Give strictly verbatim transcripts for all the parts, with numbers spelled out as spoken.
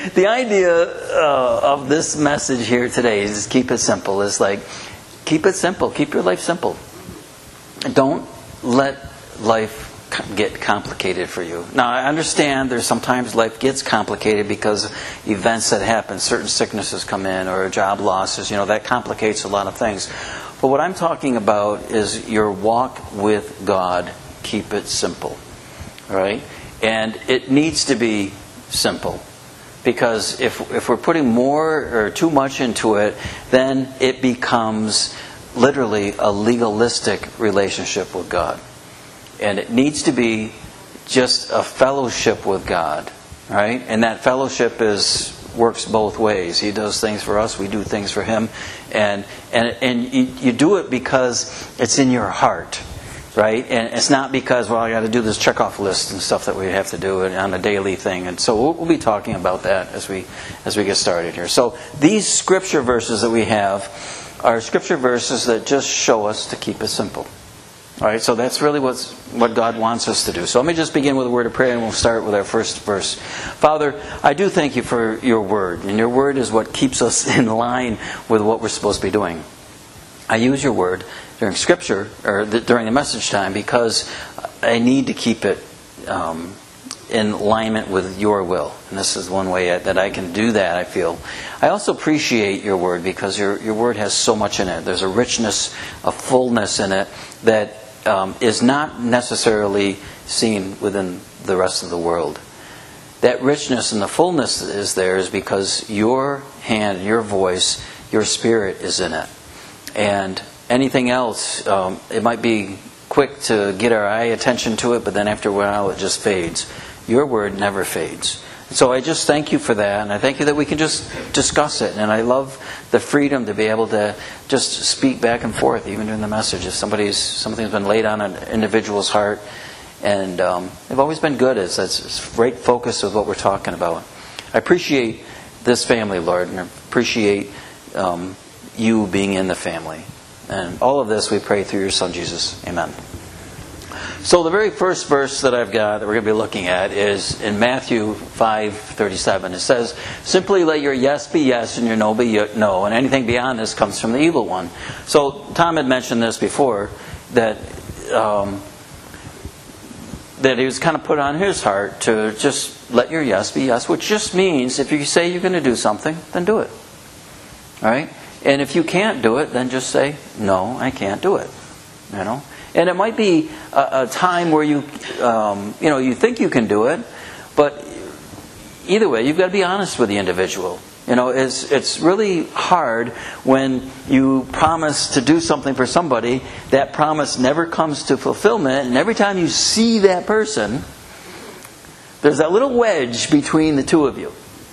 the idea uh, of this message here today is keep it simple. It's like, keep it simple. Keep your life simple. Don't let life get complicated for you. Now, I understand there's sometimes life gets complicated because events that happen, certain sicknesses come in or job losses, you know, that complicates a lot of things. But what I'm talking about is your walk with God. Keep it simple. All right? And it needs to be simple. Because if if we're putting more or too much into it, then it becomes literally a legalistic relationship with God. And it needs to be just a fellowship with God, right? And that fellowship is works both ways. He does things for us, we do things for Him, and and and you, you do it because it's in your heart, right? And it's not because, well, I got to do this checkoff list and stuff that we have to do on a daily thing. And so we'll, we'll be talking about that as we as we get started here. So these scripture verses that we have are scripture verses that just show us to keep it simple. All right, so that's really what's, what God wants us to do. So let me just begin with a word of prayer, and we'll start with our first verse. Father, I do thank you for your word, and your word is what keeps us in line with what we're supposed to be doing. I use your word during Scripture, or the, during the message time, because I need to keep it um, in alignment with your will. And this is one way that I can do that, I feel. I also appreciate your word because your, your word has so much in it. There's a richness, a fullness in it that Um, is not necessarily seen within the rest of the world. That richness and the fullness is there is because your hand, your voice, your spirit is in it. And anything else, um, it might be quick to get our eye attention to it, but then after a while it just fades. Your word never fades. So I just thank you for that, and I thank you that we can just discuss it. And I love the freedom to be able to just speak back and forth, even during the message. If somebody's something's been laid on an individual's heart, and um, they've always been good. It's that's it's great focus of what we're talking about. I appreciate this family, Lord, and I appreciate um, you being in the family. And all of this we pray through your Son, Jesus. Amen. So the very first verse that I've got that we're going to be looking at is in Matthew five thirty-seven. It says, "Simply let your yes be yes and your no be no, and anything beyond this comes from the evil one." So Tom had mentioned this before, that um, that he was kind of put on his heart to just let your yes be yes, which just means if you say you're going to do something, then do it. All right? And if you can't do it, then just say, "No, I can't do it." You know? And it might be a, a time where you, um, you know, you think you can do it, but either way, you've got to be honest with the individual. You know, it's it's really hard when you promise to do something for somebody, that promise never comes to fulfillment, and every time you see that person, there's that little wedge between the two of you.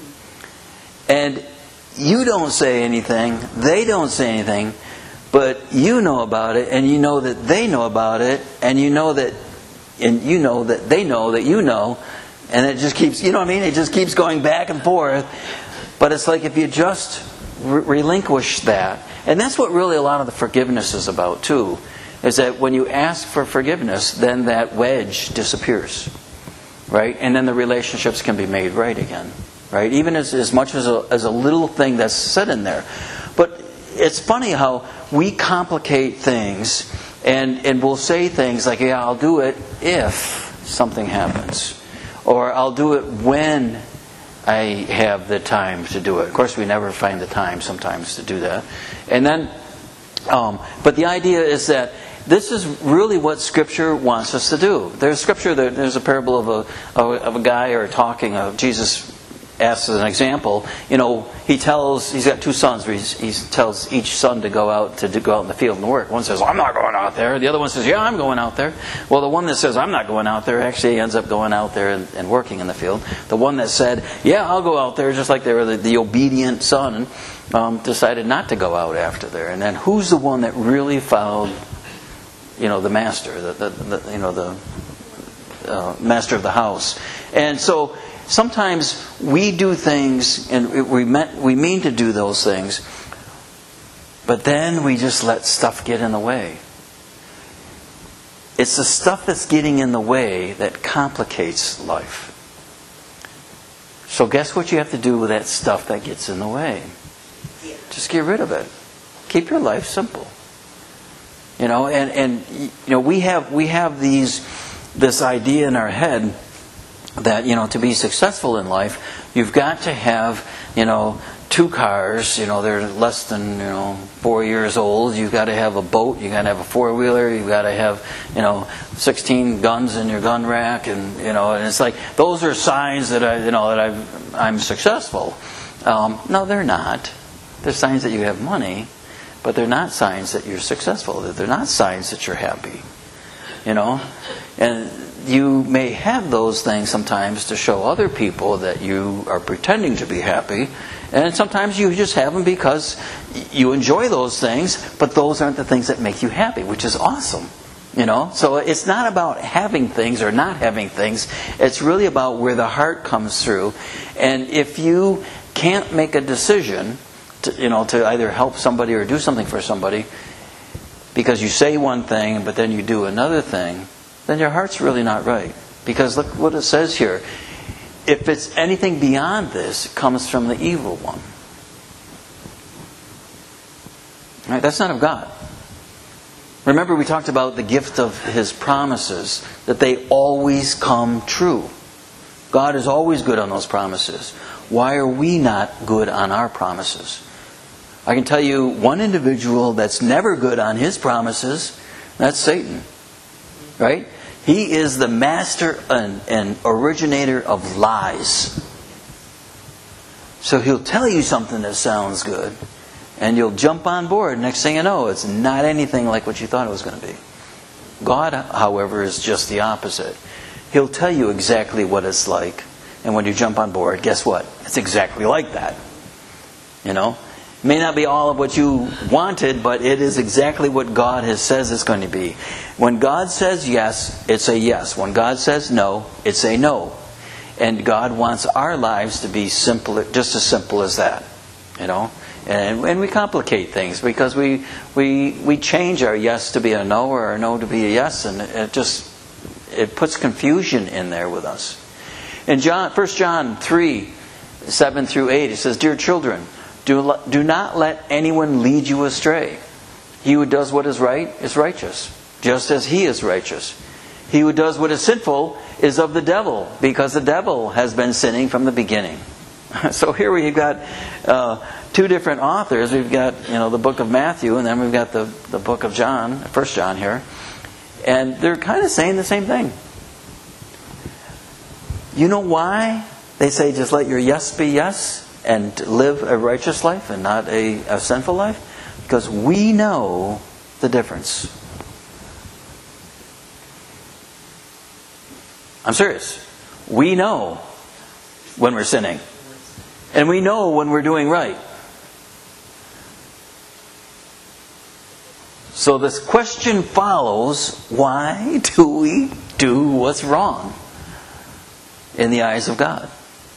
And you don't say anything, they don't say anything, but you know about it, and you know that they know about it, and you know that, and you know that they know that you know, and it just keeps, you know what I mean? It just keeps going back and forth. But it's like if you just re- relinquish that, and that's what really a lot of the forgiveness is about too, is that when you ask for forgiveness, then that wedge disappears, right? And then the relationships can be made right again, right? Even as as much as a, as a little thing that's said in there, but. It's funny how we complicate things, and, and we'll say things like, yeah, I'll do it if something happens. Or I'll do it when I have the time to do it. Of course, we never find the time sometimes to do that. And then, um, but the idea is that this is really what Scripture wants us to do. There's Scripture, there's a parable of a, of a guy or talking of Jesus asks as an example, you know, he tells, he's got two sons, where he's, he tells each son to go out to, to go out in the field and work. One says, well, I'm not going out there. The other one says, yeah, I'm going out there. Well, the one that says, I'm not going out there, actually ends up going out there and, and working in the field. The one that said, yeah, I'll go out there, just like they were the, the obedient son, um, decided not to go out after there. And then who's the one that really followed, you know, the master, the, the, the you know, the uh, master of the house? And so, sometimes we do things, and we meant, we mean to do those things, but then we just let stuff get in the way. It's the stuff that's getting in the way that complicates life. So guess what you have to do with that stuff that gets in the way? Just get rid of it. Keep your life simple. You know, and, and you know, we have we have these this idea in our head that, you know, to be successful in life, you've got to have, you know, two cars, you know, they're less than, you know, four years old. You've got to have a boat, you've got to have a four-wheeler, you've got to have, you know, sixteen guns in your gun rack, and, you know, and it's like, those are signs that I, you know, that I've, I'm successful. Um, no, they're not. They're signs that you have money, but they're not signs that you're successful. They're not signs that you're happy. You know? And you may have those things sometimes to show other people that you are pretending to be happy. And sometimes you just have them because you enjoy those things, but those aren't the things that make you happy, which is awesome. You know? So it's not about having things or not having things. It's really about where the heart comes through. And if you can't make a decision to, you know, to either help somebody or do something for somebody, because you say one thing but then you do another thing, then your heart's really not right. Because look what it says here. If it's anything beyond this, it comes from the evil one. Right? That's not of God. Remember, we talked about the gift of His promises, that they always come true. God is always good on those promises. Why are we not good on our promises? I can tell you one individual that's never good on his promises, that's Satan. Right? He is the master and, and originator of lies. So he'll tell you something that sounds good, and you'll jump on board. Next thing you know, it's not anything like what you thought it was going to be. God, however, is just the opposite. He'll tell you exactly what it's like, and when you jump on board, guess what? It's exactly like that. You know? It may not be all of what you wanted, but it is exactly what God has says it's going to be. When God says yes, it's a yes. When God says no, it's a no. And God wants our lives to be simple, just as simple as that. You know? And, and we complicate things because we, we we change our yes to be a no or our no to be a yes, and it just it puts confusion in there with us. In John, First John three, seven through eight, it says, "Dear children, do, do not let anyone lead you astray. He who does what is right is righteous, just as he is righteous. He who does what is sinful is of the devil, because the devil has been sinning from the beginning." So here we've got uh, two different authors. We've got, you know, the book of Matthew, and then we've got the, the book of John, First John here. And they're kind of saying the same thing. You know why they say just let your yes be yes and live a righteous life and not a, a sinful life? Because we know the difference. I'm serious. We know when we're sinning. And we know when we're doing right. So this question follows, why do we do what's wrong in the eyes of God?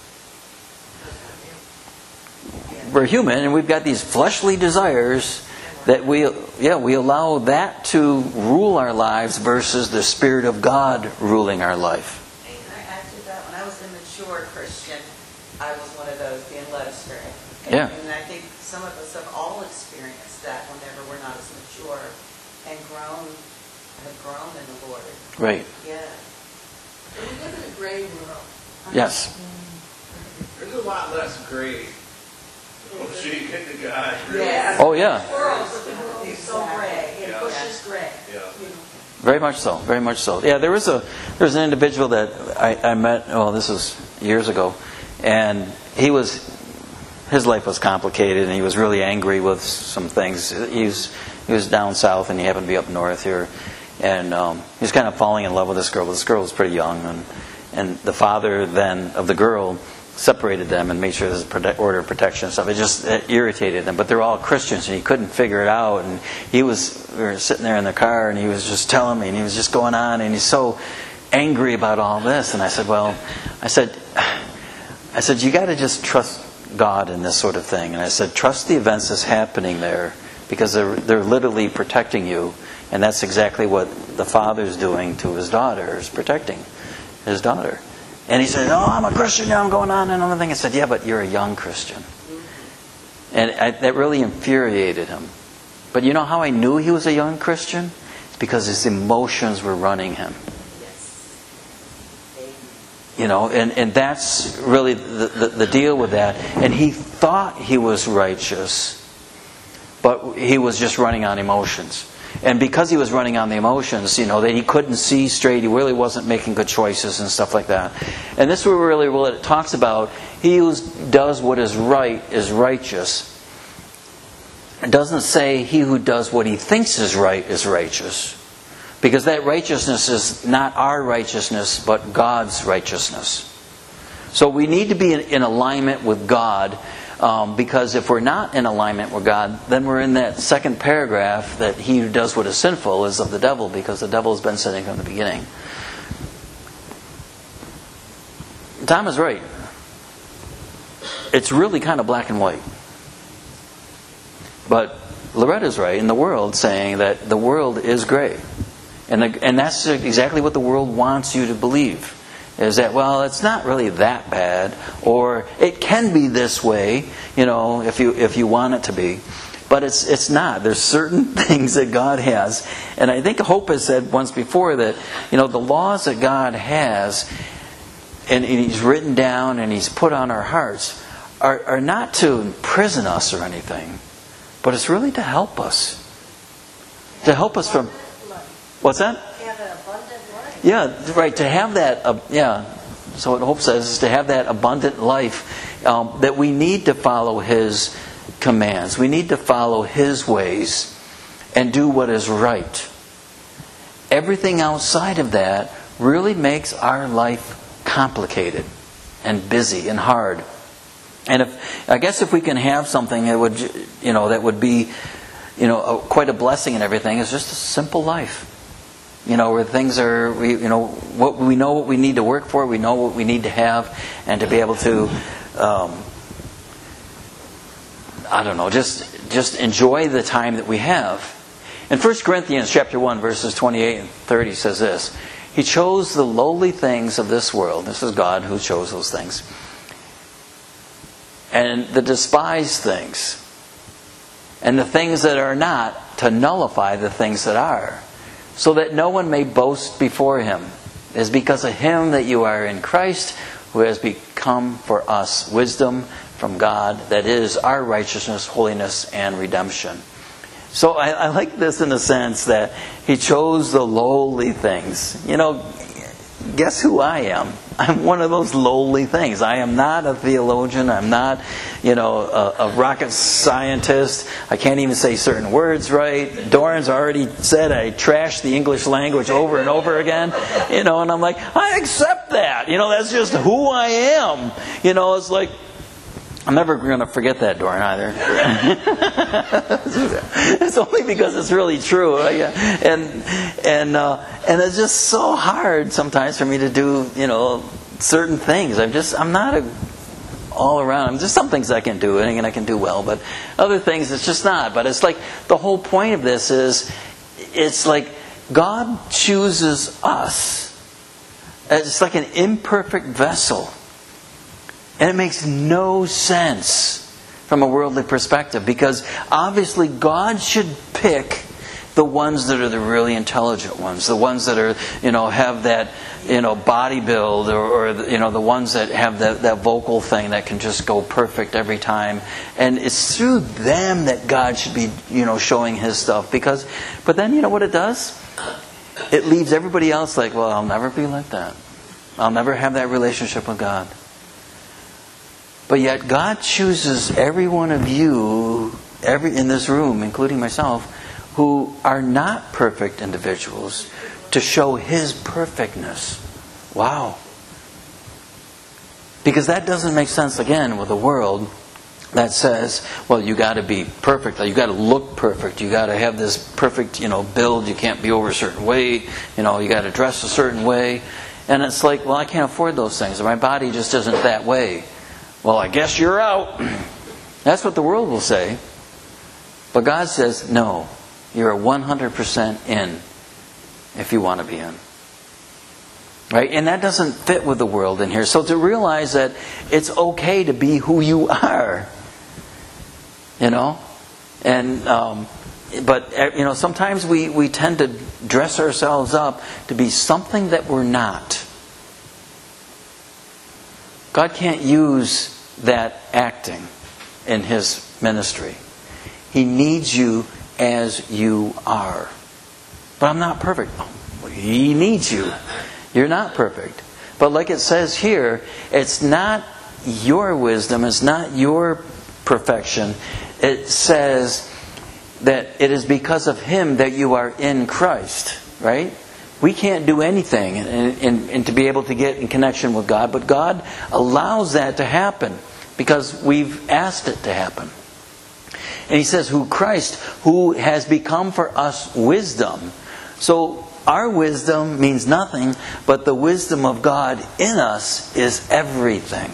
We're human, and we've got these fleshly desires that we, yeah, we allow that to rule our lives versus the Spirit of God ruling our life. Can I add to that? When I was a mature Christian, I was one of those being led astray. Yeah. And I think some of us have all experienced that whenever we're not as mature and grown, have grown in the Lord. Right. Yeah. But we live in a gray world. Yes. There's a lot less gray. Once you get to God, really. Yes. Oh, yeah. The world is so gray. It Yeah. pushes gray. Yeah. You know. Very much so. Very much so. Yeah, there was a there was an individual that I, I met. Well, this was years ago, and he was his life was complicated, and he was really angry with some things. He was he was down south, and he happened to be up north here, and um, he was kind of falling in love with this girl. But this girl was pretty young, and and the father then of the girl separated them and made sure there's a order of protection and stuff. It just it irritated them. But they're all Christians, and he couldn't figure it out. And he was, we were sitting there in the car, and he was just telling me, and he was just going on, and he's so angry about all this. And I said, well, I said, I said, you got to just trust God in this sort of thing. And I said, trust the events that's happening there, because they're they're literally protecting you, and that's exactly what the father's doing to his daughter, is protecting his daughter. And he said, "Oh, I'm a Christian now, I'm going on and another thing." I said, "Yeah, but you're a young Christian." And I, that really infuriated him. But you know how I knew he was a young Christian? It's because his emotions were running him. You know, and, and that's really the, the, the deal with that. And he thought he was righteous, but he was just running on emotions. And because he was running on the emotions, you know, that he couldn't see straight, he really wasn't making good choices and stuff like that. And this is really what it talks about. He who does what is right is righteous. It doesn't say he who does what he thinks is right is righteous. Because that righteousness is not our righteousness, but God's righteousness. So we need to be in, in alignment with God, um, because if we're not in alignment with God, then we're in that second paragraph that he who does what is sinful is of the devil, because the devil has been sinning from the beginning. Tom is right. It's really kind of black and white. But Loretta's right in the world, saying that the world is gray. And, the, and that's exactly what the world wants you to believe. Is that, well, it's not really that bad. Or it can be this way, you know, if you if you want it to be. But it's it's not. There's certain things that God has. And I think Hope has said once before that, you know, the laws that God has, and, and He's written down and He's put on our hearts, are, are not to imprison us or anything. But it's really to help us. To help us from... What's that? Have an abundant life. Yeah, right. To have that, uh, yeah. So what Hope says is to have that abundant life, um, that we need to follow His commands. We need to follow His ways and do what is right. Everything outside of that really makes our life complicated and busy and hard. And if I guess if we can have something that would, you know, that would be, you know, a, quite a blessing and everything, is just a simple life. You know, where things are, we, you know, what we know what we need to work for, we know what we need to have, and to be able to, um, I don't know, just just enjoy the time that we have. In First Corinthians chapter one, verses twenty-eight and thirty says this: He chose the lowly things of this world. This is God who chose those things. And the despised things. And the things that are not, to nullify the things that are. So that no one may boast before Him. It is because of Him that you are in Christ, who has become for us wisdom from God, that is our righteousness, holiness, and redemption. So I, I like this in the sense that He chose the lowly things. You know, guess who I am? I'm one of those lowly things. I am not a theologian. I'm not, you know, a, a rocket scientist. I can't even say certain words right. Doran's already said I trashed the English language over and over again. You know, and I'm like, I accept that. You know, that's just who I am. You know, it's like, I'm never going to forget that, Doran, either. It's only because it's really true. And and uh, and it's just so hard sometimes for me to do, you know, certain things. I'm just, I'm not a all around. There's some things I can do and I can do well, but other things it's just not. But it's like the whole point of this is, it's like God chooses us. It's like an imperfect vessel. And it makes no sense from a worldly perspective, because obviously God should pick the ones that are the really intelligent ones, the ones that are, you know, have that, you know, body build, or, or you know, the ones that have that, that vocal thing that can just go perfect every time. And it's through them that God should be, you know, showing His stuff. Because, but then you know what it does? It leaves everybody else like, well, I'll never be like that. I'll never have that relationship with God. But yet God chooses every one of you, every in this room, including myself, who are not perfect individuals, to show His perfectness. Wow. Because that doesn't make sense, again, with a world that says, well, you got to be perfect, you got to look perfect, you got to have this perfect, you know, build, you can't be over a certain weight, you know, you got to dress a certain way. And it's like, well, I can't afford those things, or my body just isn't that way. Well, I guess you're out. That's what the world will say. But God says, no, you're one hundred percent in if you want to be in. Right? And that doesn't fit with the world in here. So to realize that it's okay to be who you are. You know? And, um, but, you know, sometimes we, we tend to dress ourselves up to be something that we're not. God can't use that acting in His ministry. He needs you as you are. But I'm not perfect. He needs you. You're not perfect. But like it says here, it's not your wisdom, it's not your perfection. It says that it is because of Him that you are in Christ. Right? We can't do anything and, and, and to be able to get in connection with God, but God allows that to happen because we've asked it to happen. And He says, who Christ, who has become for us wisdom. So our wisdom means nothing, but the wisdom of God in us is everything.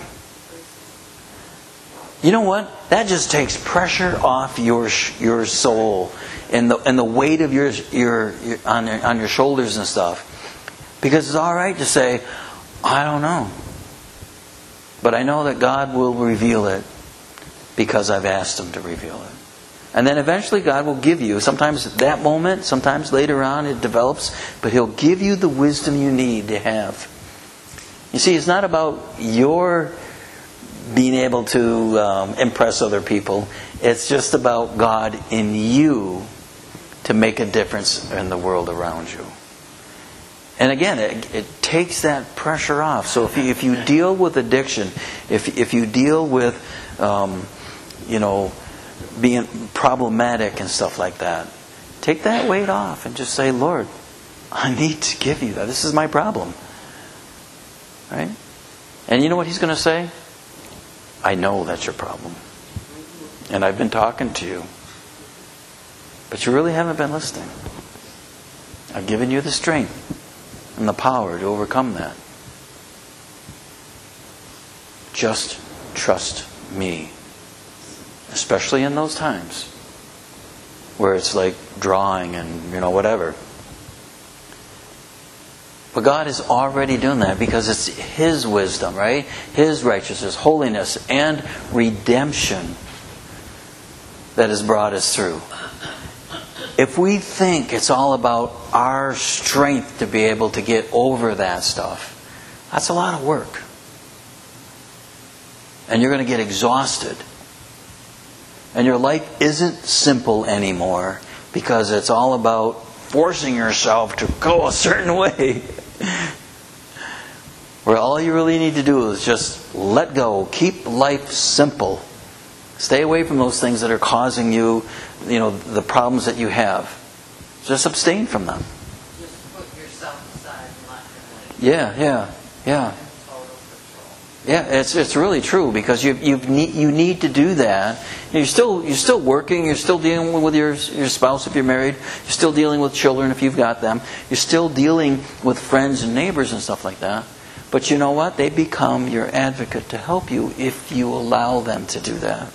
You know what? That just takes pressure off your your soul and the and the weight of your your, your on your, on your shoulders and stuff. Because it's all right to say, I don't know, but I know that God will reveal it because I've asked Him to reveal it. And then eventually God will give you, sometimes at that moment, sometimes later on it develops, but He'll give you the wisdom you need to have. You see, it's not about your being able to um, impress other people. It's just about God in you to make a difference in the world around you. And again, it, it takes that pressure off. So if you, if you deal with addiction, if if you deal with, um, you know, being problematic and stuff like that, take that weight off and just say, Lord, I need to give you that. This is my problem. Right? And you know what He's going to say? I know that's your problem. And I've been talking to you. But you really haven't been listening. I've given you the strength and the power to overcome that. Just trust me. Especially in those times where it's like drawing and, you know, whatever. But God is already doing that because it's His wisdom, right? His righteousness, holiness, and redemption that has brought us through. If we think it's all about our strength to be able to get over that stuff, that's a lot of work. And you're going to get exhausted. And your life isn't simple anymore because it's all about forcing yourself to go a certain way. Where all you really need to do is just let go. Keep life simple. Stay away from those things that are causing you, you know, the problems that you have. Just abstain from them. Just put yourself aside and let Him lead. Yeah, yeah, yeah. Total control. Yeah, it's it's really true because you you need you need to do that. You're still you're still working. You're still dealing with your your spouse if you're married. You're still dealing with children if you've got them. You're still dealing with friends and neighbors and stuff like that. But you know what? They become your advocate to help you if you allow them to do that.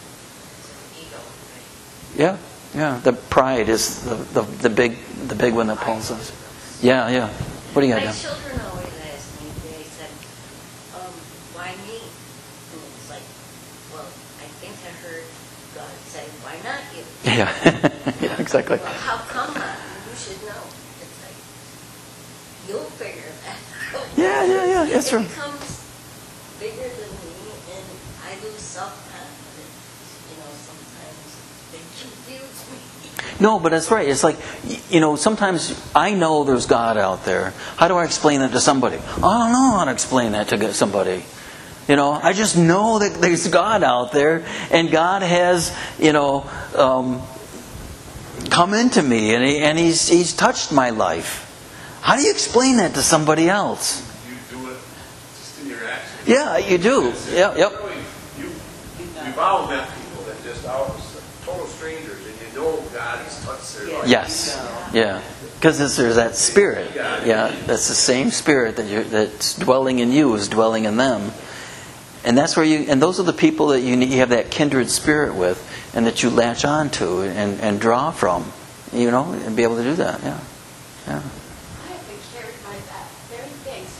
Ego, right? Yeah, yeah. The pride is the the, the big the big one that pulls us. Yeah, yeah. What do you got? My Dan? children always ask me, they said, um, why me? And it's like, well, I think I heard God say, why not you? Yeah, yeah, exactly. Well, how come not? You should know. It's like, you'll figure that out. Yeah, yeah, yeah, that's It right. becomes bigger than me, and I lose self-confidence. You know, sometimes they confuse me. No, but that's right. It's like, you know, sometimes I know there's God out there. How do I explain that to somebody? I don't know how to explain that to somebody. You know, I just know that there's God out there, and God has, you know, um, come into me, and, he, and he's He's touched my life. How do you explain that to somebody else? You do it just in your actions. Yeah, you do. Yeah, yep. Really, you, we've all met people that just are total strangers, and you know God has touched their life. Yes. Yeah. Because there's that spirit. Yeah, that's the same spirit that you're, that's dwelling in you is dwelling in them. And that's where you, and those are the people that you need, you have that kindred spirit with, and that you latch on to and, and draw from, you know, and be able to do that. Yeah, yeah. I have been carried by that very thing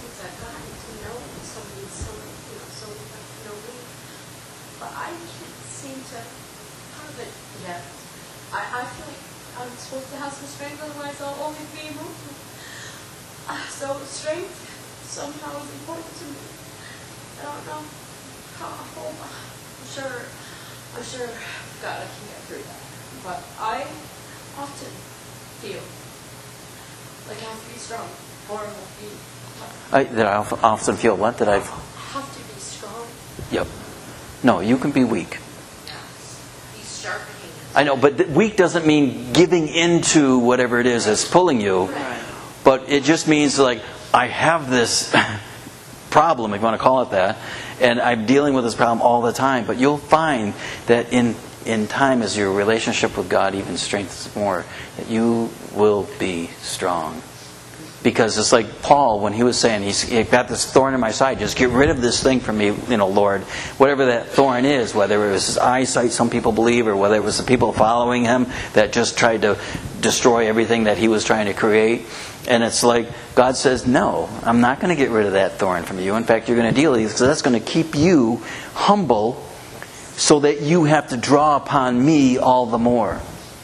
can't seem to have it yet. I, I feel like I'm supposed to have some strength, otherwise I'll only be moving. Uh, so strength somehow is important to me. I don't know how. I'm sure, I'm sure God can get through that. But I often feel like I have to be strong, or I'll be. I, that I of- often feel what? That I've... I have to be strong. Yep. No, you can be weak. He's sharpening his. I know, but th- weak doesn't mean giving into whatever it is that's pulling you. Right. But it just means like, I have this problem, if you want to call it that, and I'm dealing with this problem all the time. But you'll find that in in time, as your relationship with God even strengthens more, that you will be strong. Because it's like Paul, when he was saying, he's he got this thorn in my side, just get rid of this thing from me, you know, Lord. Whatever that thorn is, whether it was his eyesight, some people believe, or whether it was the people following him that just tried to destroy everything that he was trying to create. And it's like, God says, no, I'm not going to get rid of that thorn from you. In fact, you're going to deal with it, because that's going to keep you humble so that you have to draw upon me all the more.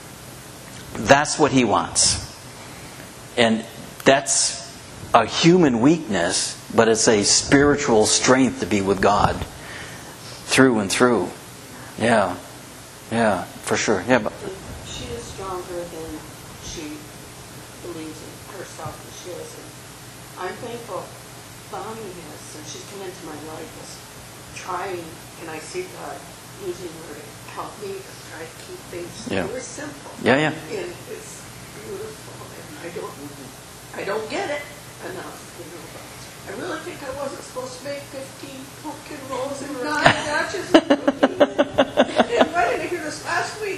That's what he wants. And that's a human weakness, but it's a spiritual strength to be with God through and through. Yeah. Yeah, for sure. Yeah, but She is stronger than she believes in herself that she is. And I'm thankful Bonnie has, since she's come into my life, is trying, and I see God using her to help me to try to keep things Yeah. super simple. Yeah, yeah. And it's beautiful, and I don't, I don't get it enough, you know, but I really think I wasn't supposed to make fifteen pumpkin rolls and nine batches of cookies. And I didn't hear this last week.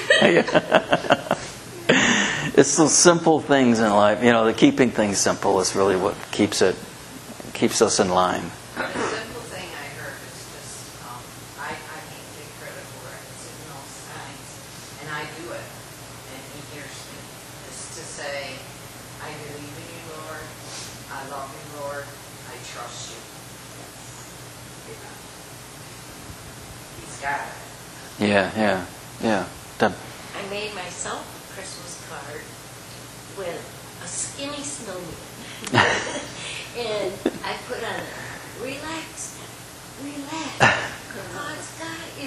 it's those simple things in life. You know, the keeping things simple is really what keeps it keeps us in line. The simple thing I heard is just, um, I, I can't take credit for it, it's in those signs, and I do it, and he hears me, is to say, I believe in you, Lord, I love you, Lord, I trust you. You know. He's got it. Yeah, yeah, yeah. Done. I made myself a Christmas card with a skinny snowman. And I put on a relax, relax, God's got you.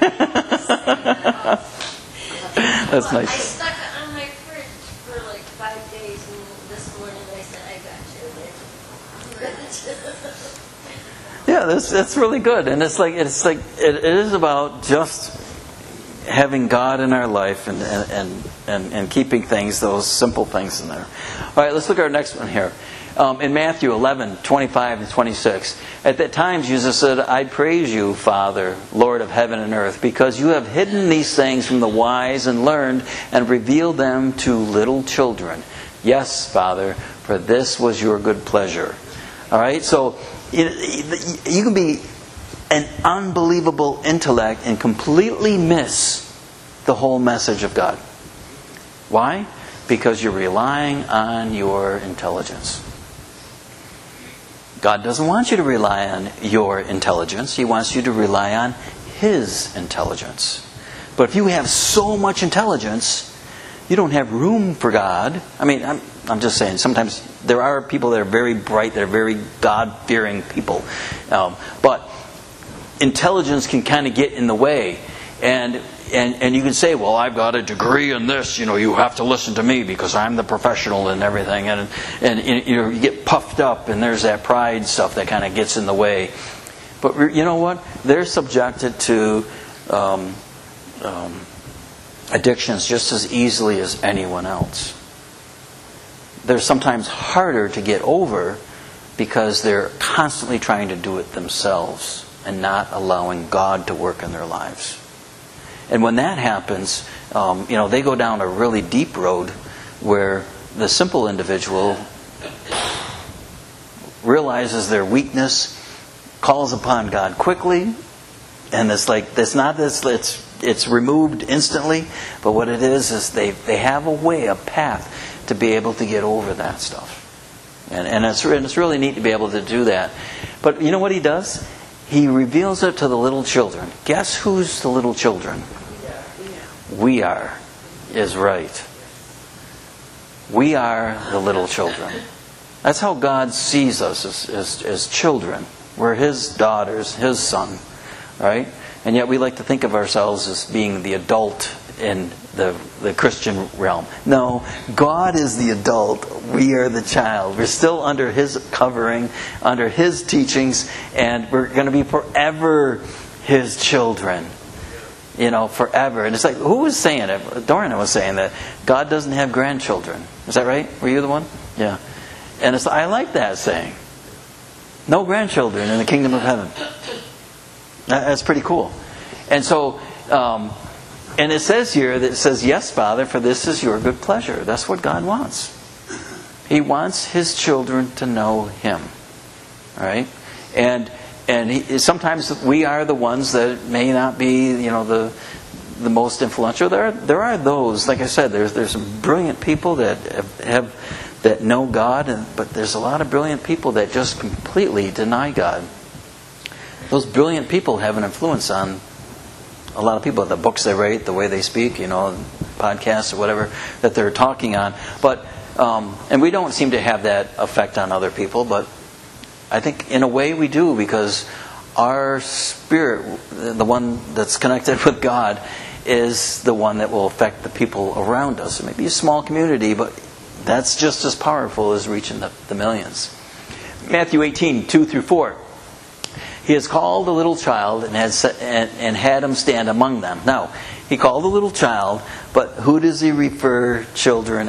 That's But I nice. stuck it on my fridge for like five days, and this morning I said, I got you. Yeah, that's that's really good, and it's like it's like it, it is about just having God in our life and and, and and keeping things, those simple things in there. All right, let's look at our next one here. Um, in Matthew eleven, twenty-five and twenty-six, at that time Jesus said, I praise you, Father, Lord of heaven and earth, because you have hidden these things from the wise and learned and revealed them to little children. Yes, Father, for this was your good pleasure. All right, so it, you can be an unbelievable intellect and completely miss the whole message of God. Why? Because you're relying on your intelligence. God doesn't want you to rely on your intelligence. He wants you to rely on His intelligence. But if you have so much intelligence, you don't have room for God. I mean, I'm, I'm just saying, sometimes there are people that are very bright, that are very God-fearing people. Um, but intelligence can kind of get in the way. And, and and you can say, well, I've got a degree in this, you know, you have to listen to me because I'm the professional and everything. And, and, and you know, you get puffed up, and there's that pride stuff that kind of gets in the way. But you know what? They're subjected to um, um, addictions just as easily as anyone else. They're sometimes harder to get over because they're constantly trying to do it themselves and not allowing God to work in their lives. And when that happens, um, you know, they go down a really deep road where the simple individual realizes their weakness, calls upon God quickly, and it's like it's not this it's it's removed instantly, but what it is is they they have a way, a path to be able to get over that stuff. And and it's and it's really neat to be able to do that. But you know what he does? He reveals it to the little children. Guess who's the little children? We are, is right. We are the little children. That's how God sees us, as, as, as children. We're His daughters, His son, right? And yet we like to think of ourselves as being the adult in the, the Christian realm. No, God is the adult. We are the child. We're still under His covering, under His teachings, and we're going to be forever His children. You know, forever. And it's like, who was saying it? Dorian was saying that God doesn't have grandchildren. Is that right? Were you the one? Yeah. And it's, I like that saying. No grandchildren in the kingdom of heaven. That's pretty cool. And so, um, and it says here that it says, yes, Father, for this is your good pleasure. That's what God wants. He wants His children to know Him. All right? And and he, sometimes we are the ones that may not be, you know, the the most influential. There are, there are those, like I said, there's there's some brilliant people that have, have that know God, and, but there's a lot of brilliant people that just completely deny God. Those brilliant people have an influence on a lot of people. The books they write, the way they speak, you know, podcasts or whatever that they're talking on. But um, and we don't seem to have that effect on other people, but I think in a way we do, because our spirit, the one that's connected with God, is the one that will affect the people around us. It may be a small community, but that's just as powerful as reaching the, the millions. Matthew eighteen, two through four. He has called a little child and, has, and, and had him stand among them. Now, He called a little child, but who does He refer children?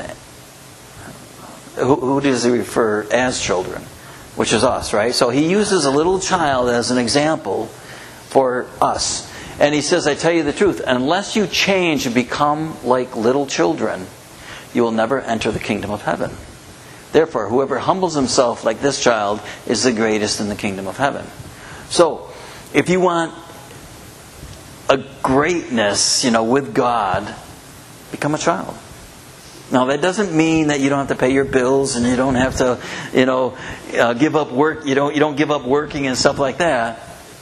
Who, who does He refer as children? Which is us, right? So He uses a little child as an example for us. And He says, I tell you the truth, unless you change and become like little children, you will never enter the kingdom of heaven. Therefore, whoever humbles himself like this child is the greatest in the kingdom of heaven. So, if you want a greatness, you know, with God, become a child. Now, that doesn't mean that you don't have to pay your bills and you don't have to, you know, uh, give up work. You don't you don't give up working and stuff like that.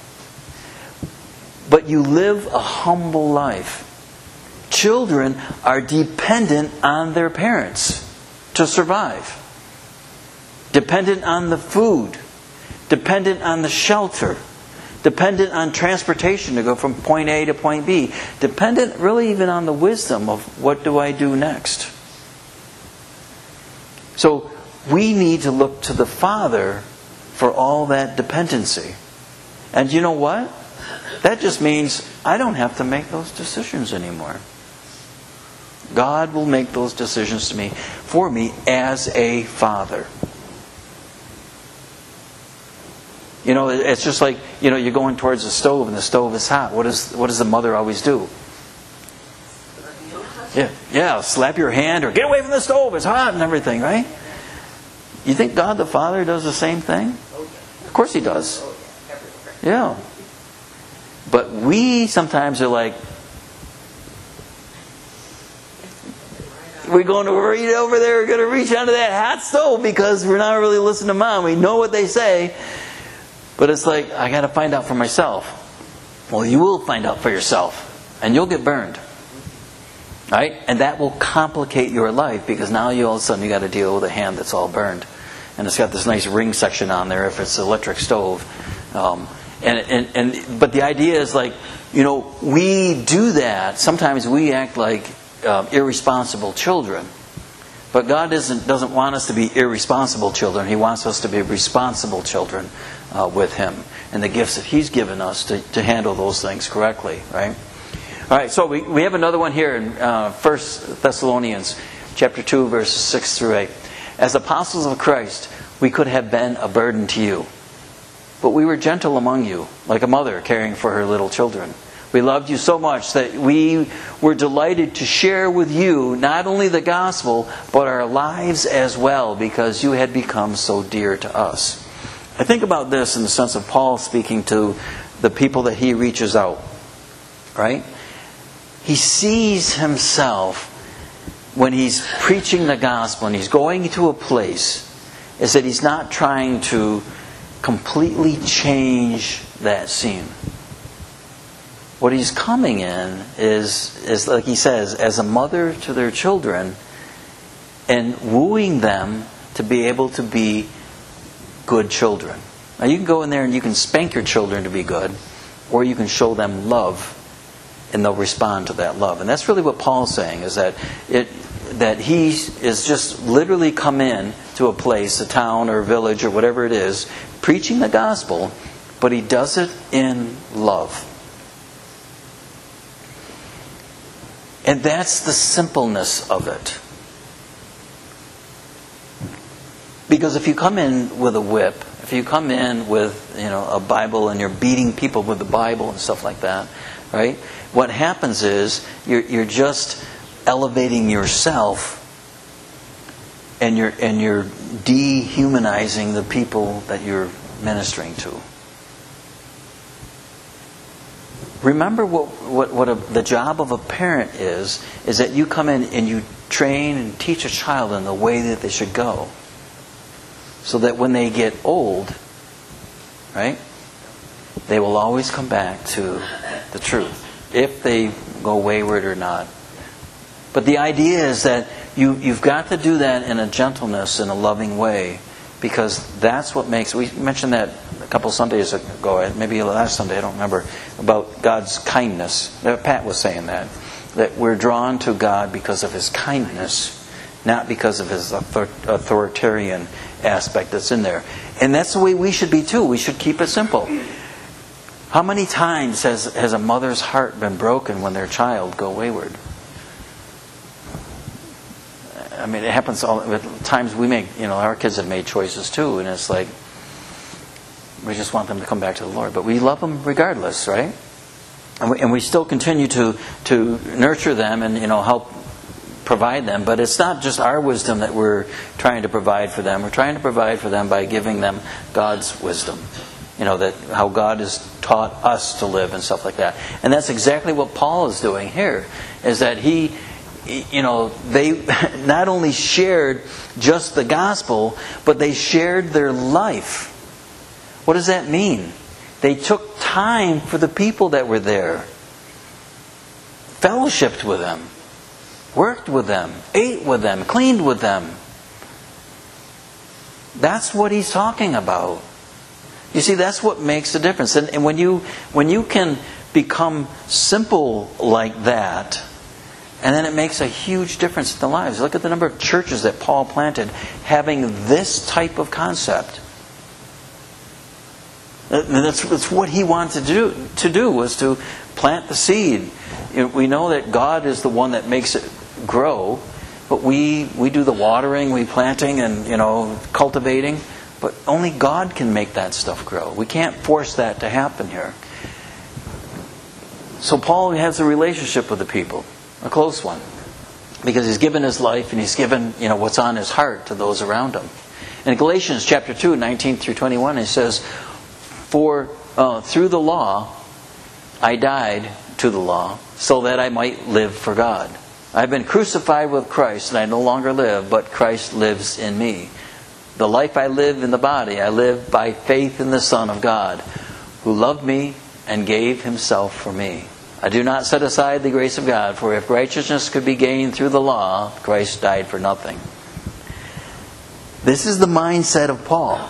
But you live a humble life. Children are dependent on their parents to survive. Dependent on the food. Dependent on the shelter. Dependent on transportation to go from point A to point B. Dependent really even on the wisdom of what do I do next. So we need to look to the Father for all that dependency. And you know what? That just means I don't have to make those decisions anymore. God will make those decisions to me, for me, as a father. You know, it's just like, you know, you're going towards the stove and the stove is hot. What does what does the mother always do? Yeah, yeah, slap your hand or get away from the stove, it's hot and everything, right? You think God the Father does the same thing? Of course He does. Yeah. But we sometimes are like, we're going to reach over there, we're going to reach onto that hot stove because we're not really listening to Mom. We know what they say. But it's like, I got to find out for myself. Well, you will find out for yourself. And you'll get burned. Right? And that will complicate your life, because now you all of a sudden you got to deal with a hand that's all burned. And it's got this nice ring section on there if it's an electric stove. Um, and, and, and But the idea is like, you know, we do that. Sometimes we act like uh, irresponsible children. But God isn't, doesn't want us to be irresponsible children. He wants us to be responsible children uh, with Him and the gifts that He's given us to, to handle those things correctly, right? All right, so we, we have another one here in uh, First Thessalonians chapter two, verses six through eight. As apostles of Christ, we could have been a burden to you. But we were gentle among you, like a mother caring for her little children. We loved you so much that we were delighted to share with you not only the gospel, but our lives as well, because you had become so dear to us. I think about this in the sense of Paul speaking to the people that he reaches out. Right? He sees himself when he's preaching the gospel and he's going to a place, is that he's not trying to completely change that scene. What he's coming in is, is like he says, as a mother to their children, and wooing them to be able to be good children. Now you can go in there and you can spank your children to be good, or you can show them love, and they'll respond to that love. And that's really what Paul's saying, is that it that he is just literally come in to a place, a town or a village or whatever it is, preaching the gospel, but he does it in love. And that's the simpleness of it. Because if you come in with a whip, if you come in with, you know, a Bible and you're beating people with the Bible and stuff like that, right? What happens is you're you're just elevating yourself, and you're and you're dehumanizing the people that you're ministering to. Remember what what, what a, the job of a parent is, is that you come in and you train and teach a child in the way that they should go. So that when they get old, right, they will always come back to the truth, if they go wayward or not. But the idea is that you, you've got to do that in a gentleness, in a loving way, because that's what makes... We mentioned that a couple Sundays ago, maybe last Sunday, I don't remember, about God's kindness. Pat was saying that. That we're drawn to God because of His kindness, not because of His author- authoritarian aspect that's in there. And that's the way we should be too. We should keep it simple. How many times has, has a mother's heart been broken when their child go wayward? I mean, it happens all the times. We make, you know, our kids have made choices too, and it's like we just want them to come back to the Lord, but we love them regardless, right? And we, and we still continue to to nurture them and, you know, help provide them. But it's not just our wisdom that we're trying to provide for them. We're trying to provide for them by giving them God's wisdom. You know, that how God has taught us to live and stuff like that. And that's exactly what Paul is doing here. Is that he, you know, they not only shared just the gospel, but they shared their life. What does that mean? They took time for the people that were there. Fellowshiped with them. Worked with them. Ate with them. Cleaned with them. That's what he's talking about. You see, that's what makes the difference. And, and when you when you can become simple like that, and then it makes a huge difference in the lives. Look at the number of churches that Paul planted having this type of concept. And that's, that's what he wanted to do, to do, was to plant the seed. You know, we know that God is the one that makes it grow, but we, we do the watering, we planting and, you know, cultivating. But only God can make that stuff grow. We can't force that to happen here. So Paul has a relationship with the people, a close one, because he's given his life and he's given, you know, what's on his heart to those around him. In Galatians chapter two, nineteen through twenty-one, it says, "For uh, through the law I died to the law, so that I might live for God. I've been crucified with Christ, and I no longer live, but Christ lives in me. The life I live in the body, I live by faith in the Son of God, who loved me and gave Himself for me. I do not set aside the grace of God, for if righteousness could be gained through the law, Christ died for nothing." This is the mindset of Paul.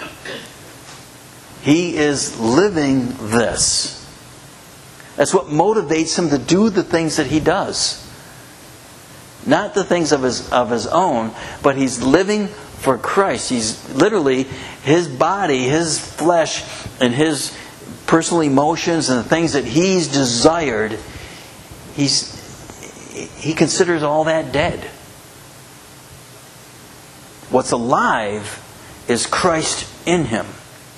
He is living this. That's what motivates him to do the things that he does. Not the things of his of his own, but he's living for Christ. He's literally, his body, his flesh, and his personal emotions and the things that he's desired, he's he considers all that dead. What's alive is Christ in him.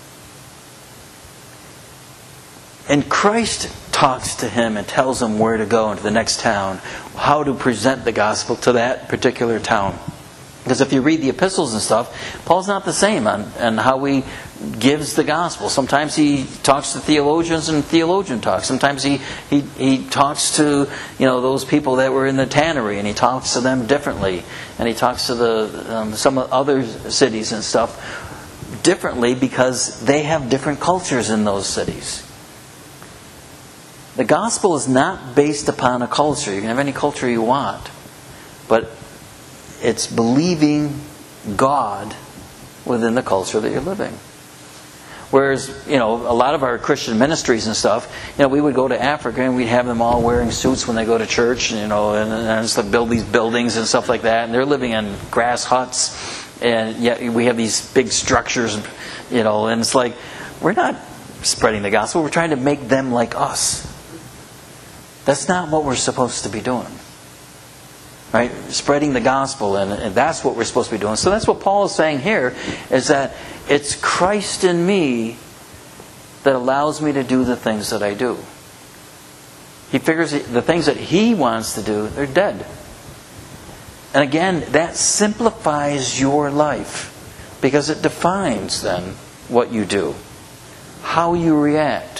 And Christ talks to him and tells him where to go into the next town, how to present the gospel to that particular town. Because if you read the epistles and stuff, Paul's not the same on, on how he gives the gospel. Sometimes he talks to theologians and theologian talks. Sometimes he, he, he talks to, you know, those people that were in the tannery, and he talks to them differently. And he talks to the um, some other cities and stuff differently because they have different cultures in those cities. The gospel is not based upon a culture. You can have any culture you want. But it's believing God within the culture that you're living. Whereas, you know, a lot of our Christian ministries and stuff, you know, we would go to Africa and we'd have them all wearing suits when they go to church, you know, and, and just like build these buildings and stuff like that. And they're living in grass huts, and yet we have these big structures, you know, and it's like, we're not spreading the gospel. We're trying to make them like us. That's not what we're supposed to be doing. Right? Spreading the gospel, and, and that's what we're supposed to be doing. So that's what Paul is saying here, is that it's Christ in me that allows me to do the things that I do. He figures the things that he wants to do, they're dead. And again, that simplifies your life, because it defines then what you do, how you react,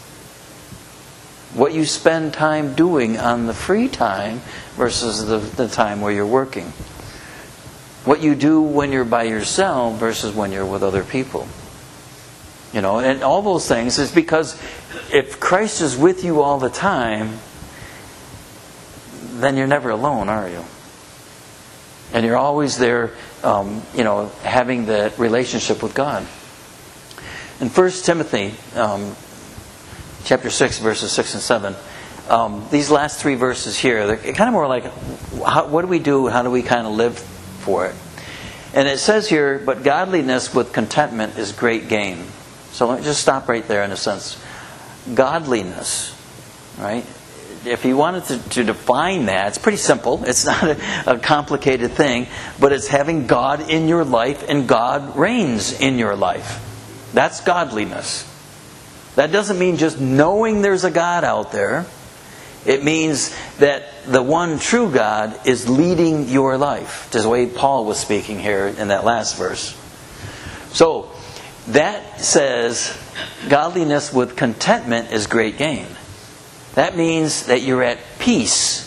what you spend time doing on the free time versus the, the time where you're working. What you do when you're by yourself versus when you're with other people. You know, and all those things is because if Christ is with you all the time, then you're never alone, are you? And you're always there, um, you know, having that relationship with God. In First Timothy, um, chapter six, verses six and seven, um, these last three verses here, they're kind of more like, how, what do we do? How do we kind of live for it? And it says here, but godliness with contentment is great gain. So let me just stop right there in a sense. Godliness, right? If you wanted to, to define that, it's pretty simple. It's not a, a complicated thing, but it's having God in your life and God reigns in your life. That's godliness. That doesn't mean just knowing there's a God out there. It means that the one true God is leading your life. Just the way Paul was speaking here in that last verse. So, that says godliness with contentment is great gain. That means that you're at peace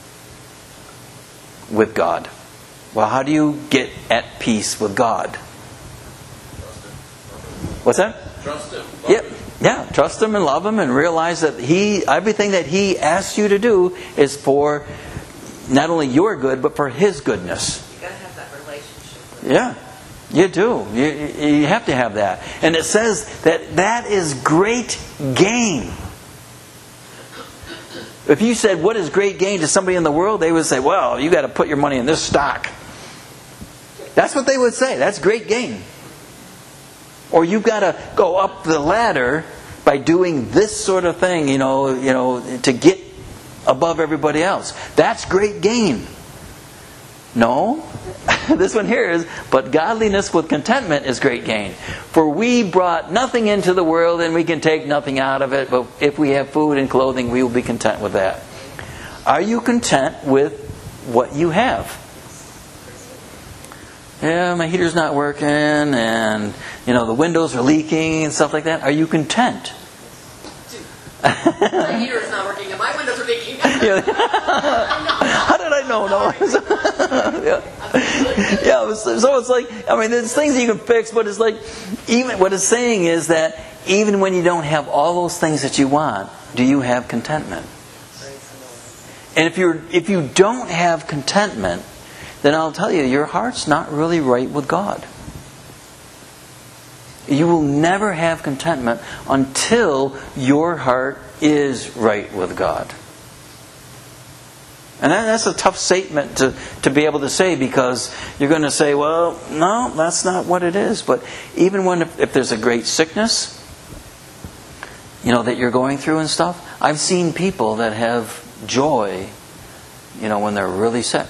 with God. Well, how do you get at peace with God? What's that? Trust Him. Yep. Yeah, trust Him and love Him and realize that He, everything that He asks you to do is for not only your good, but for His goodness. You got to have that relationship with Yeah, you do. You, you have to have that. And it says that that is great gain. If you said, what is great gain to somebody in the world, they would say, well, you got to put your money in this stock. That's what they would say. That's great gain. Or you've got to go up the ladder by doing this sort of thing, you know, you know, to get above everybody else. That's great gain. No. This one here is, but godliness with contentment is great gain. For we brought nothing into the world and we can take nothing out of it, but if we have food and clothing, we will be content with that. Are you content with what you have? Yeah, my heater's not working, and you know the windows are leaking and stuff like that. Are you content? My heater's not working and my windows are leaking. Yeah. How did I know? No. yeah. yeah. So it's like, I mean, there's things that you can fix, but it's like, even what it's saying is that even when you don't have all those things that you want, do you have contentment? And if you're if you don't have contentment, then I'll tell you, your heart's not really right with God. You will never have contentment until your heart is right with God. And that, that's a tough statement to, to be able to say, because you're going to say, well, no, that's not what it is. But even when if, if there's a great sickness, you know, that you're going through and stuff, I've seen people that have joy, you know, when they're really sick.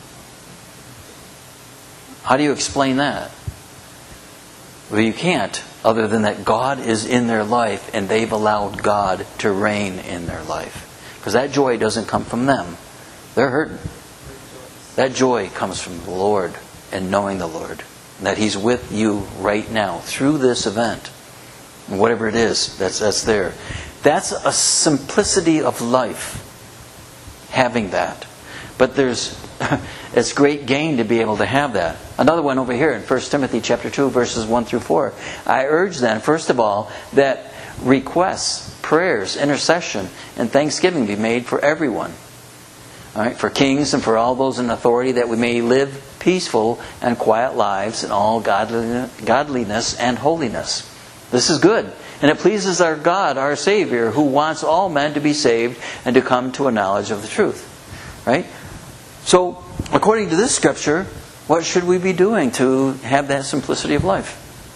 How do you explain that? Well, you can't, other than that God is in their life and they've allowed God to reign in their life. Because that joy doesn't come from them. They're hurting. That joy comes from the Lord and knowing the Lord. And that He's with you right now through this event. And whatever it is that's, that's there. That's a simplicity of life. Having that. But there's it's great gain to be able to have that. Another one over here in First Timothy chapter two, verses one through four. I urge then, first of all, that requests, prayers, intercession, and thanksgiving be made for everyone. All right, for kings and for all those in authority, that we may live peaceful and quiet lives in all godliness and holiness. This is good. And it pleases our God, our Savior, who wants all men to be saved and to come to a knowledge of the truth. Right? So, according to this scripture, what should we be doing to have that simplicity of life?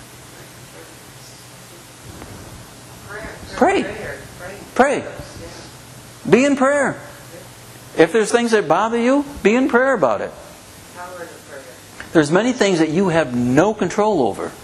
Pray. Pray. Be in prayer. If there's things that bother you, be in prayer about it. There's many things that you have no control over.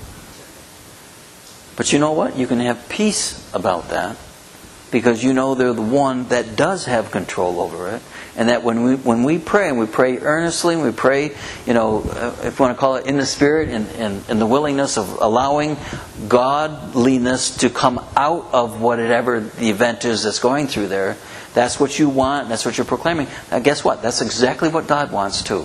But you know what? You can have peace about that, because you know they're the one that does have control over it. And that when we when we pray, and we pray earnestly, and we pray, you know, if you want to call it in the Spirit, and, and, and the willingness of allowing godliness to come out of whatever the event is that's going through there, that's what you want, that's what you're proclaiming. Now guess what? That's exactly what God wants too.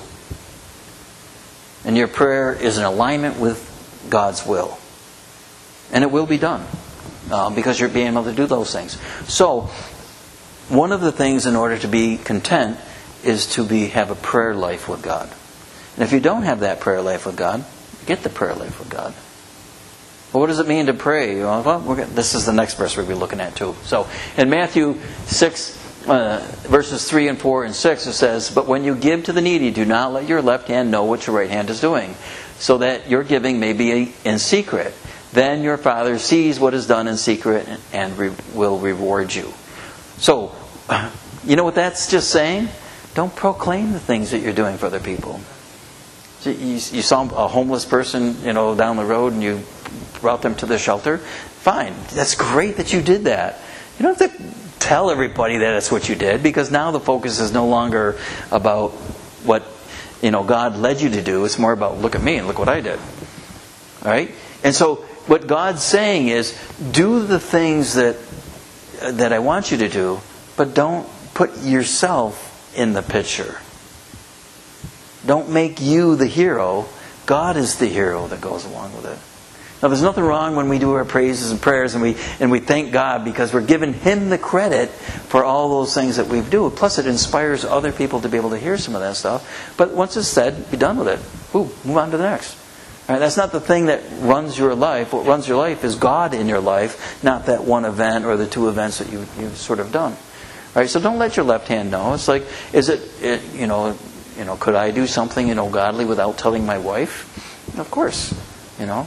And your prayer is in alignment with God's will. And it will be done. Uh, because you're being able to do those things. So, one of the things in order to be content is to be have a prayer life with God. And if you don't have that prayer life with God, get the prayer life with God. Well, what does it mean to pray? Well, we're gonna, this is the next verse we'll be looking at too. So, in Matthew six, uh, verses three and four and six, it says, "But when you give to the needy, do not let your left hand know what your right hand is doing, so that your giving may be in secret. Then your Father sees what is done in secret and re- will reward you." So, you know what that's just saying? Don't proclaim the things that you're doing for other people. So you, you saw a homeless person, you know, down the road, and you brought them to the shelter. Fine, that's great that you did that. You don't have to tell everybody that it's what you did, because now the focus is no longer about what, you know, God led you to do. It's more about, look at me and look what I did. All right, and so what God's saying is, do the things that that I want you to do, but don't put yourself in the picture. Don't make you the hero. God is the hero that goes along with it. Now, there's nothing wrong when we do our praises and prayers and we and we thank God, because we're giving Him the credit for all those things that we do. Plus, it inspires other people to be able to hear some of that stuff. But once it's said, be done with it. Ooh, move on to the next. All right, that's not the thing that runs your life. What runs your life is God in your life, not that one event or the two events that you, you've sort of done. All right, so don't let your left hand know. It's like, is it, it you know, you know, could I do something, you know, godly without telling my wife? Of course, you know.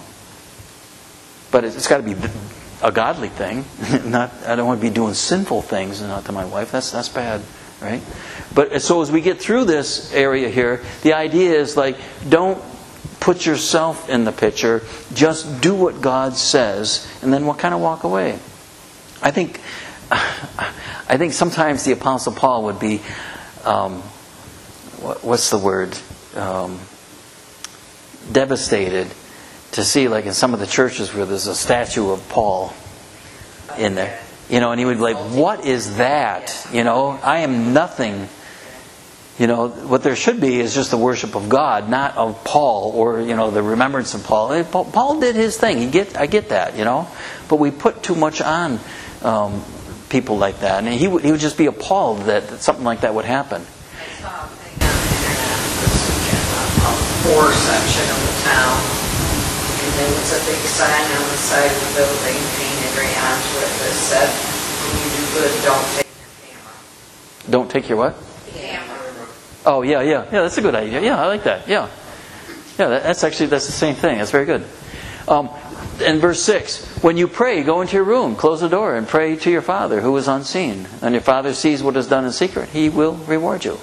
But it's got to be a godly thing. Not, I don't want to be doing sinful things and not to my wife. That's that's bad, right? But so as we get through this area here, the idea is like, don't put yourself in the picture. Just do what God says, and then we'll kind of walk away. I think, I think sometimes the Apostle Paul would be, um, what, what's the word, um, devastated to see, like in some of the churches where there's a statue of Paul in there, you know, and he would be like, "What is that? You know, I am nothing." You know, what there should be is just the worship of God, not of Paul, or, you know, the remembrance of Paul. Paul did his thing. He get, I get that, you know. But we put too much on um, people like that. And he would, he would just be appalled that, that something like that would happen. I saw a thing on the internet this weekend on a poor section of the town. And there was a big sign on the side of the building painted right onto it that said, "When you do good, don't take your camera." Don't take your what? Camera. Oh, yeah, yeah. Yeah, that's a good idea. Yeah, I like that. Yeah. Yeah, that, that's actually, that's the same thing. That's very good. Um, in verse six, when you pray, go into your room, close the door, and pray to your Father who is unseen. And your Father sees what is done in secret. He will reward you.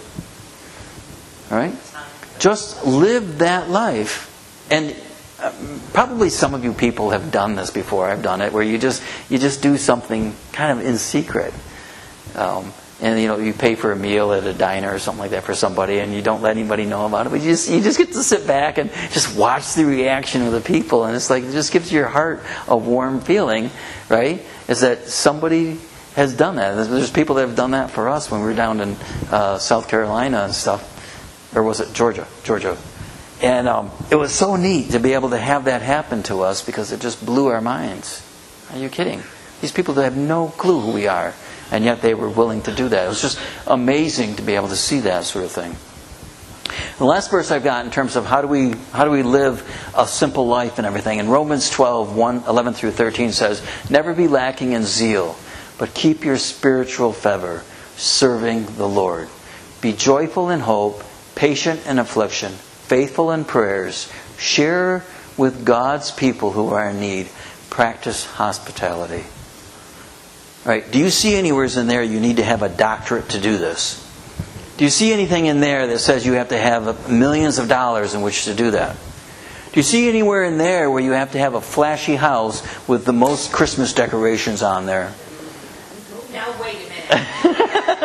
All right? Just live that life. And uh, probably some of you people have done this before. I've done it, where you just you just do something kind of in secret. Um And, you know, you pay for a meal at a diner or something like that for somebody, and you don't let anybody know about it. But you just you just get to sit back and just watch the reaction of the people. And it's like, it just gives your heart a warm feeling, right? Is that somebody has done that. There's people that have done that for us when we were down in uh, South Carolina and stuff. Or was it Georgia? Georgia. And um, it was so neat to be able to have that happen to us because it just blew our minds. Are you kidding? These people that have no clue who we are, and yet they were willing to do that. It was just amazing to be able to see that sort of thing. The last verse I've got in terms of how do we how do we live a simple life and everything. In Romans twelve, one, eleven through thirteen says, "Never be lacking in zeal, but keep your spiritual fervor, serving the Lord. Be joyful in hope, patient in affliction, faithful in prayers. Share with God's people who are in need. Practice hospitality." Right? Do you see anywhere in there you need to have a doctorate to do this? Do you see anything in there that says you have to have millions of dollars in which to do that? Do you see anywhere in there where you have to have a flashy house with the most Christmas decorations on there? Now wait a minute.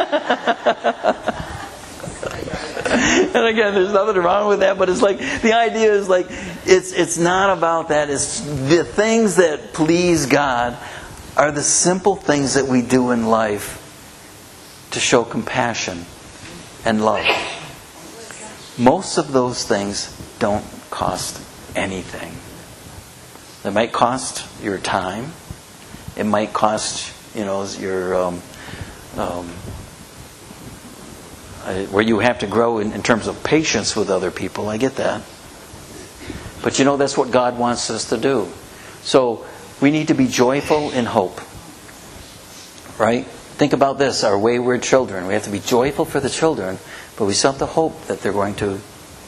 And again, there's nothing wrong with that, but it's like the idea is like it's it's not about that. It's the things that please God are the simple things that we do in life to show compassion and love. Most of those things don't cost anything. They might cost your time. It might cost, you know, your um, um, where you have to grow in, in terms of patience with other people. I get that. But you know, that's what God wants us to do. So we need to be joyful in hope. Right? Think about this, our wayward children. We have to be joyful for the children, but we still have to hope that they're going to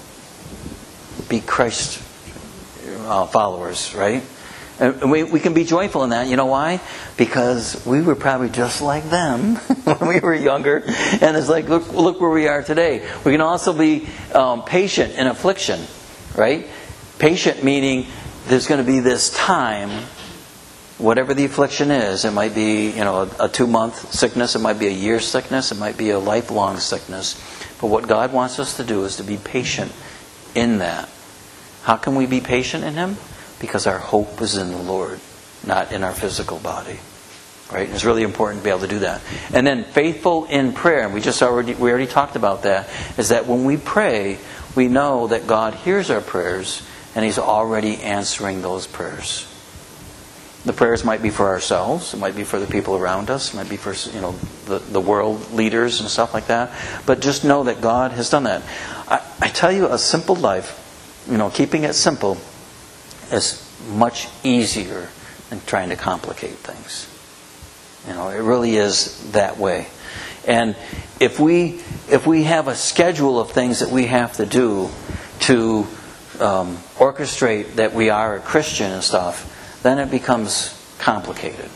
be Christ uh, followers, right? And we, we can be joyful in that. You know why? Because we were probably just like them when we were younger. And it's like, look, look where we are today. We can also be um, patient in affliction, right? Patient meaning there's going to be this time, whatever the affliction is. It might be, you know, a, a two-month sickness. It might be a year's sickness. It might be a lifelong sickness. But what God wants us to do is to be patient in that. How can we be patient in Him? Because our hope is in the Lord, not in our physical body. Right? It's really important to be able to do that. And then faithful in prayer. We just already we already talked about that. Is that when we pray, we know that God hears our prayers, and He's already answering those prayers. The prayers might be for ourselves. It might be for the people around us. It might be for, you know, the, the world leaders and stuff like that. But just know that God has done that. I, I tell you, a simple life, you know, keeping it simple is much easier than trying to complicate things. You know, it really is that way. And if we if we have a schedule of things that we have to do to um, orchestrate that we are a Christian and stuff, then it becomes complicated.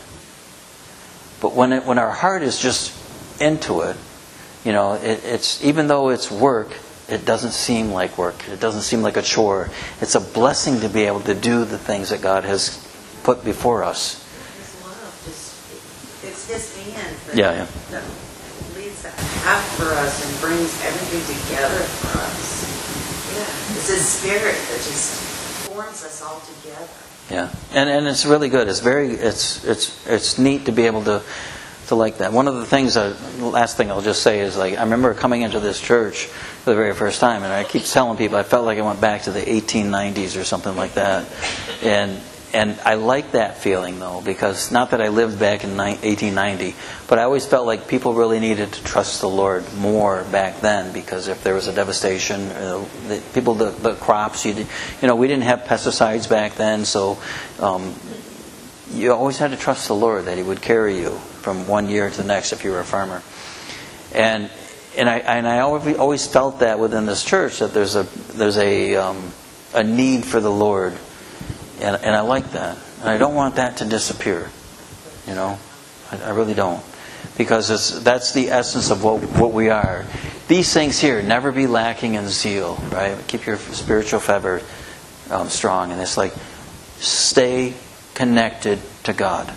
But when it, when our heart is just into it, you know, it, it's even though it's work, it doesn't seem like work. It doesn't seem like a chore. It's a blessing to be able to do the things that God has put before us. His love just, it's His hand that, Yeah, yeah. that leads that path for us and brings everything together for us. Yeah, it's His Spirit that just forms us all together. Yeah, and and it's really good. It's very it's it's it's neat to be able to to like that. One of the things, uh, the last thing I'll just say is, like, I remember coming into this church for the very first time, and I keep telling people I felt like I went back to the eighteen nineties or something like that, and and I like that feeling though, because not that I lived back in eighteen ninety, but I always felt like people really needed to trust the Lord more back then, because if there was a devastation, uh, the people the, the crops, you did, you know, we didn't have pesticides back then, so um, you always had to trust the Lord that He would carry you from one year to the next if you were a farmer. And and I and I always always felt that within this church, that there's a there's a um, a need for the Lord, and and I like that, and I don't want that to disappear. You know, I, I really don't, because it's that's the essence of what what we are. These things here, never be lacking in zeal, right? Keep your spiritual fervor um, strong, and it's like stay connected to God.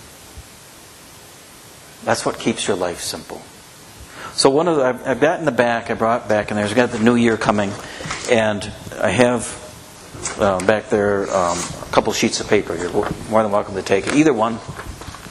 That's what keeps your life simple. So one of the, I've, I've got in the back, I brought back in there, I've got the new year coming, and I have uh, back there um, a couple sheets of paper. You're more than welcome to take it. Either one.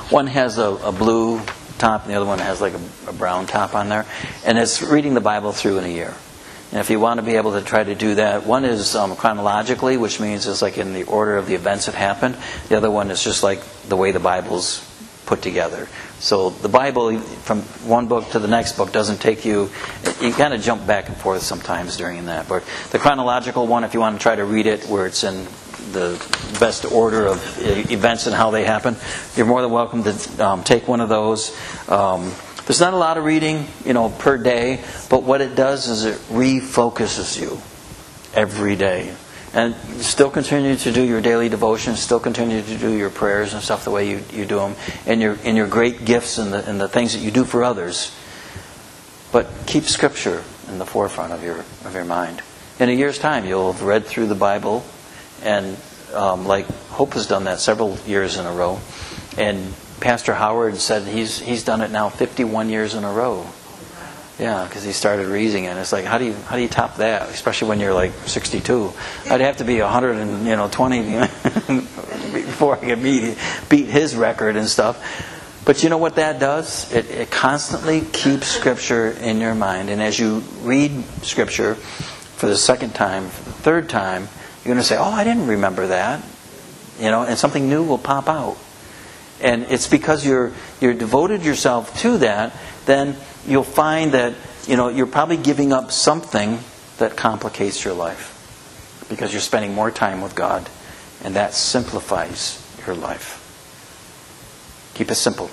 One has a, a blue top and the other one has like a, a brown top on there. And it's reading the Bible through in a year. And if you want to be able to try to do that, one is um, chronologically, which means it's like in the order of the events that happened. The other one is just like the way the Bible's put together. So the Bible, from one book to the next book, doesn't take you... You kind of jump back and forth sometimes during that. But the chronological one, if you want to try to read it where it's in the best order of events and how they happen, you're more than welcome to um, take one of those. Um, there's not a lot of reading, you know, per day, but what it does is it refocuses you every day. And still continue to do your daily devotions, still continue to do your prayers and stuff the way you, you do them, and your and your great gifts and the and the things that you do for others. But keep Scripture in the forefront of your of your mind. In a year's time, you'll have read through the Bible, and um, like Hope has done that several years in a row, and Pastor Howard said he's he's done it now fifty-one years in a row. Yeah, because he started reading it. It's like, how do you how do you top that? Especially when you're like sixty-two. I'd have to be one hundred and you know twenty before I could beat beat his record and stuff. But you know what that does? It, it constantly keeps Scripture in your mind, and as you read Scripture for the second time, for the third time, you're going to say, "Oh, I didn't remember that," you know, and something new will pop out. And it's because you're you're devoted yourself to that, then you'll find that, you know, you're probably giving up something that complicates your life because you're spending more time with God, and that simplifies your life. Keep it simple.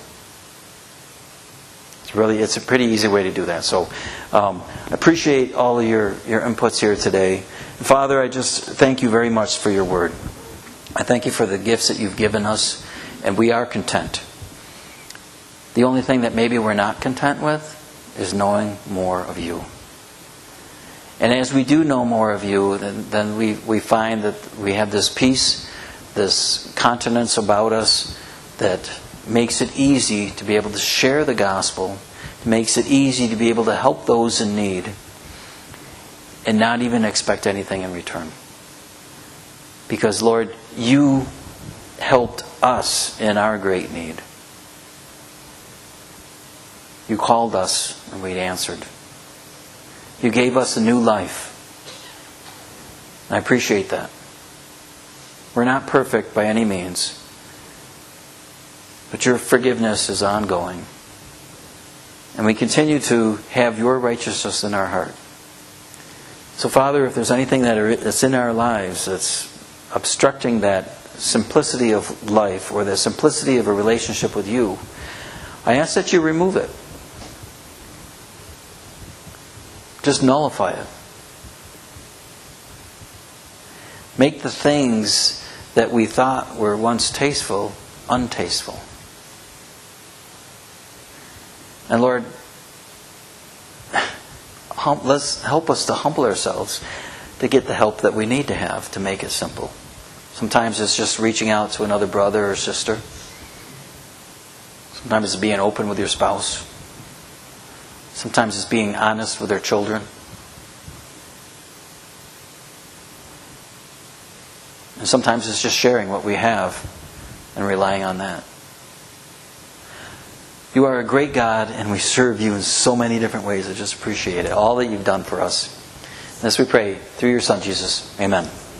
It's really, it's a pretty easy way to do that. So um, I appreciate all of your, your inputs here today. And Father, I just thank you very much for your word. I thank you for the gifts that you've given us, and we are content. The only thing that maybe we're not content with is knowing more of you. And as we do know more of you, then, then we, we find that we have this peace, this continence about us that makes it easy to be able to share the gospel, makes it easy to be able to help those in need, and not even expect anything in return. Because, Lord, you helped us in our great need. You called us and we answered. You gave us a new life. And I appreciate that. We're not perfect by any means. But your forgiveness is ongoing. And we continue to have your righteousness in our heart. So Father, if there's anything that are, that's in our lives that's obstructing that simplicity of life or the simplicity of a relationship with you, I ask that you remove it. Just nullify it. Make the things that we thought were once tasteful, untasteful. And Lord, hum, let's help us to humble ourselves to get the help that we need to have to make it simple. Sometimes it's just reaching out to another brother or sister. Sometimes it's being open with your spouse. Sometimes it's being honest with their children. And sometimes it's just sharing what we have and relying on that. You are a great God, and we serve you in so many different ways. I just appreciate it. All that you've done for us. And this we pray through your Son, Jesus. Amen.